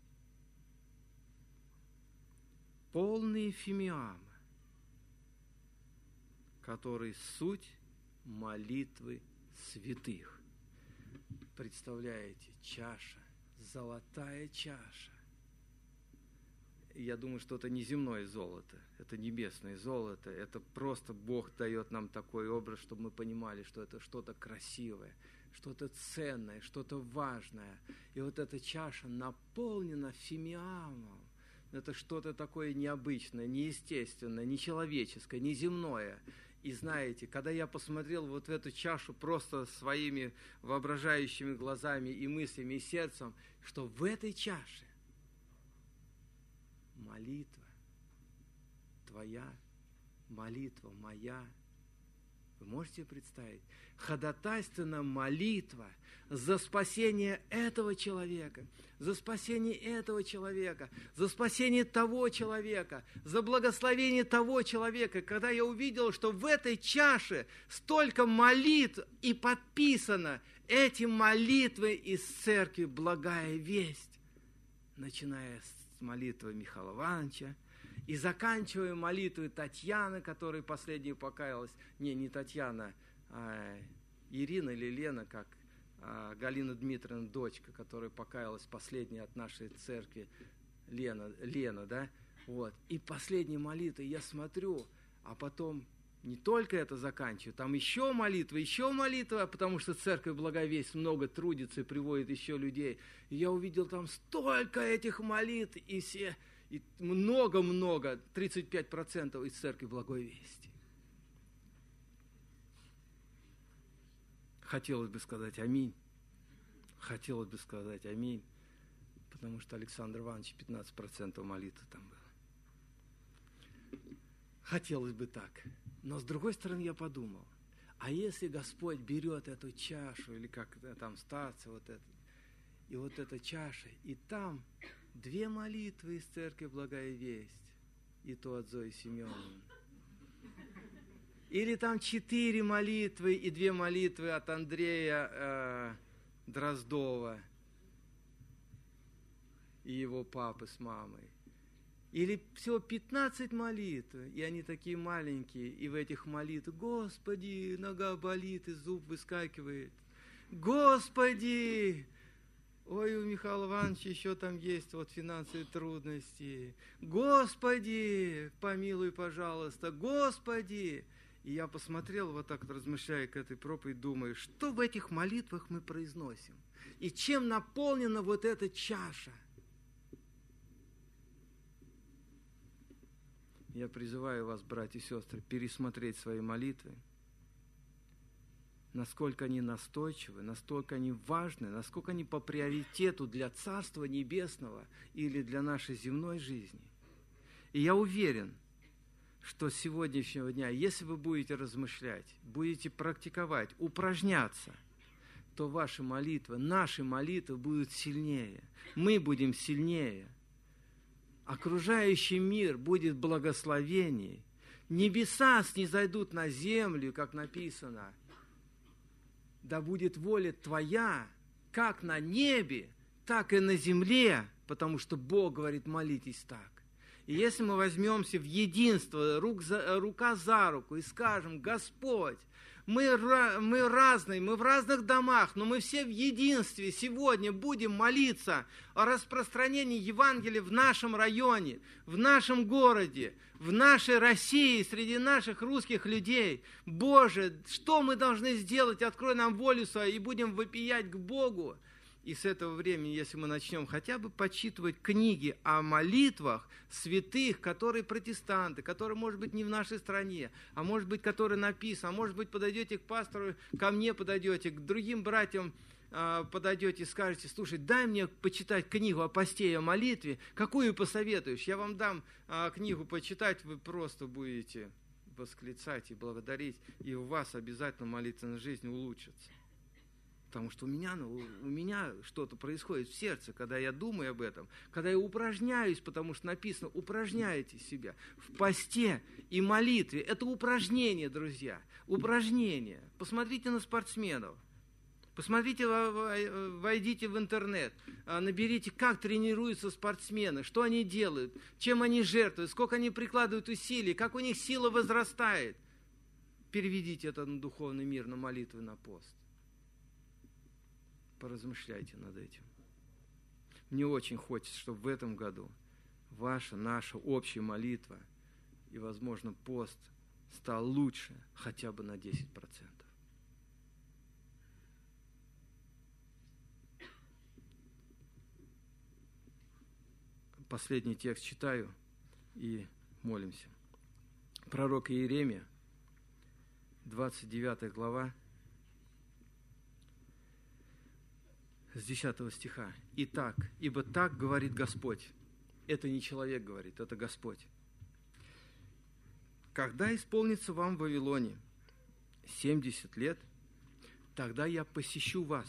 полные фимиама, которые суть молитвы святых. Представляете, чаша, золотая чаша. Я думаю, что это не земное золото, это небесное золото. Это просто Бог дает нам такой образ, чтобы мы понимали, что это что-то красивое, что-то ценное, что-то важное. И вот эта чаша наполнена фимиамом. Это что-то такое необычное, неестественное, нечеловеческое, неземное. И знаете, когда я посмотрел вот в эту чашу просто своими воображающими глазами и мыслями, и сердцем, что в этой чаше молитва твоя, молитва моя. Вы можете представить? Ходатайственная молитва за спасение этого человека, за спасение этого человека, за спасение того человека, за благословение того человека. Когда я увидел, что в этой чаше столько молитв и подписано эти молитвы из церкви «Благая весть», начиная с молитвы Михаила Ивановича и заканчивая молитвой Татьяны, которая последней покаялась. Не Татьяна, а Ирина или Лена, как Галина Дмитриевна, дочка, которая покаялась последняя от нашей церкви, Лена, да? Вот. И последняя молитва, я смотрю, а потом не только это заканчиваю, там еще молитва, потому что церковь Благая Весть много трудится и приводит еще людей. И я увидел там столько этих молитв, и много-много, 35% из церкви Благой Вести. Хотелось бы сказать аминь. Потому что Александр Иванович 15% молитвы там было. Хотелось бы так. Но с другой стороны я подумал, а если Господь берет эту чашу, или как там старцы, и вот эта чаша, и там 2 молитвы из церкви Благая Весть, и то от Зои Семеновны. Или там 4 молитвы и 2 молитвы от Андрея Дроздова и его папы с мамой. Или всего 15 молитв, и они такие маленькие, и в этих молитвах: Господи, нога болит, и зуб выскакивает. Господи, ой, у Михаила Ивановича еще там есть вот финансовые трудности. Господи, помилуй, пожалуйста, Господи. И я посмотрел, вот так вот размышляя к этой проповеди, думаю, что в этих молитвах мы произносим? И чем наполнена вот эта чаша? Я призываю вас, братья и сестры, пересмотреть свои молитвы, насколько они настойчивы, насколько они важны, насколько они по приоритету для Царства Небесного или для нашей земной жизни. И я уверен, что с сегодняшнего дня, если вы будете размышлять, будете практиковать, упражняться, то ваши молитвы, наши молитвы будут сильнее. Мы будем сильнее. Окружающий мир будет благословенней. Небеса снизойдут на землю, как написано. Да будет воля Твоя, как на небе, так и на земле, потому что Бог говорит: молитесь так. И если мы возьмемся в единство, рука за руку, и скажем: Господь, мы разные, мы в разных домах, но мы все в единстве сегодня будем молиться о распространении Евангелия в нашем районе, в нашем городе, в нашей России, среди наших русских людей. Боже, что мы должны сделать? Открой нам волю свою, и будем вопиять к Богу. И с этого времени, если мы начнем хотя бы почитывать книги о молитвах святых, которые протестанты, которые, может быть, не в нашей стране, а может быть, которые написаны, а может быть, подойдете к пастору, ко мне подойдете, к другим братьям подойдете и скажете: слушай, дай мне почитать книгу о посте и о молитве, какую посоветуешь? Я вам дам книгу почитать, вы просто будете восклицать и благодарить, и у вас обязательно молитвенная жизнь улучшится. Потому что у меня что-то происходит в сердце, когда я думаю об этом, когда я упражняюсь, потому что написано: упражняйте себя в посте и молитве. Это упражнение, друзья, упражнение. Посмотрите на спортсменов, посмотрите, войдите в интернет, наберите, как тренируются спортсмены, что они делают, чем они жертвуют, сколько они прикладывают усилий, как у них сила возрастает. Переведите это на духовный мир, на молитву, на пост. Поразмышляйте над этим. Мне очень хочется, чтобы в этом году наша общая молитва и, возможно, пост стал лучше хотя бы на 10%. Последний текст читаю и молимся. Пророк Иеремия, 29 глава, с 10 стиха. «Итак, ибо так говорит Господь». Это не человек говорит, это Господь. «Когда исполнится вам в Вавилоне 70 лет, тогда я посещу вас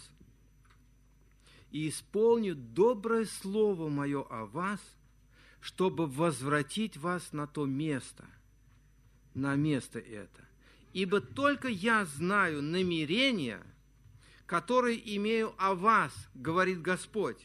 и исполню доброе слово мое о вас, чтобы возвратить вас на то место, на место это. Ибо только я знаю намерения, которые имею о вас, говорит Господь».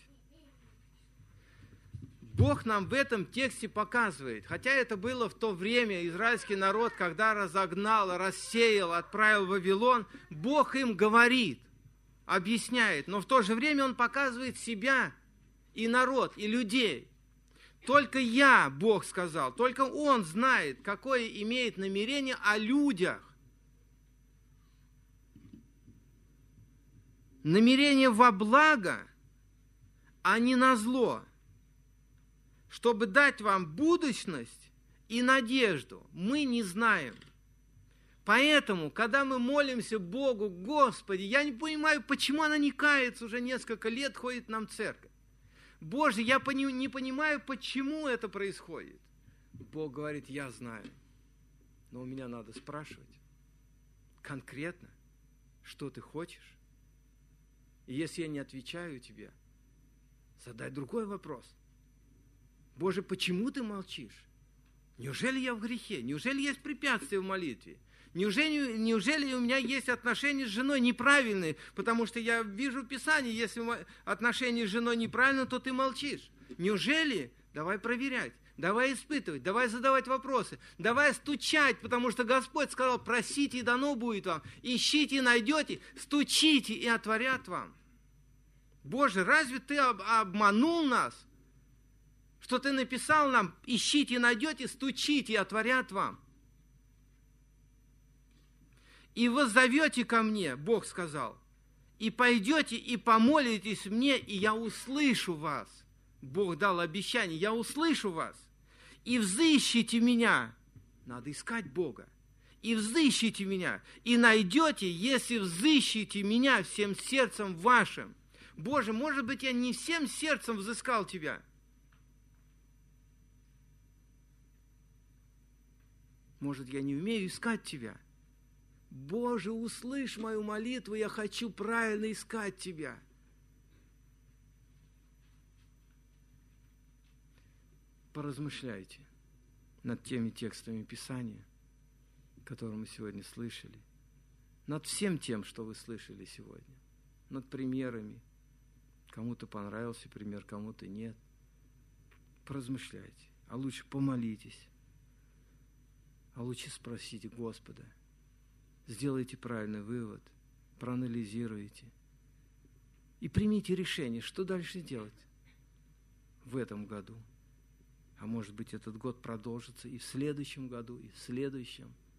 Бог нам в этом тексте показывает, хотя это было в то время, израильский народ, когда разогнал, рассеял, отправил в Вавилон, Бог им говорит, объясняет, но в то же время Он показывает себя и народ, и людей. Только я, Бог сказал, только Он знает, какое имеет намерение о людях. Намерение во благо, а не на зло, чтобы дать вам будущность и надежду. Мы не знаем. Поэтому, когда мы молимся Богу: Господи, я не понимаю, почему она не кается, уже несколько лет ходит нам в церковь. Боже, я не понимаю, почему это происходит. Бог говорит: я знаю, но у меня надо спрашивать конкретно, что ты хочешь. И если я не отвечаю тебе, задай другой вопрос. Боже, почему ты молчишь? Неужели я в грехе? Неужели есть препятствия в молитве? Неужели у меня есть отношения с женой неправильные? Потому что я вижу в Писании, если отношения с женой неправильные, то ты молчишь. Неужели? Давай проверять, давай испытывать, давай задавать вопросы, давай стучать, потому что Господь сказал, просите и дано будет вам, ищите и найдете, стучите и отворят вам. Боже, разве ты обманул нас? Что ты написал нам, ищите и найдете, стучите и отворят вам. И воззовете ко мне, Бог сказал, и пойдете и помолитесь мне, и я услышу вас. Бог дал обещание, я услышу вас. И взыщите меня. Надо искать Бога. И взыщите меня, и найдете, если взыщите меня всем сердцем вашим. Боже, может быть, я не всем сердцем взыскал тебя. Может, я не умею искать тебя. Боже, услышь мою молитву, я хочу правильно искать тебя. Поразмышляйте над теми текстами Писания, которые мы сегодня слышали, над всем тем, что вы слышали сегодня, над примерами. Кому-то понравился пример, кому-то нет. Поразмышляйте, а лучше помолитесь, а лучше спросите Господа. Сделайте правильный вывод, проанализируйте и примите решение, что дальше делать в этом году. А может быть, этот год продолжится и в следующем году, и в следующем.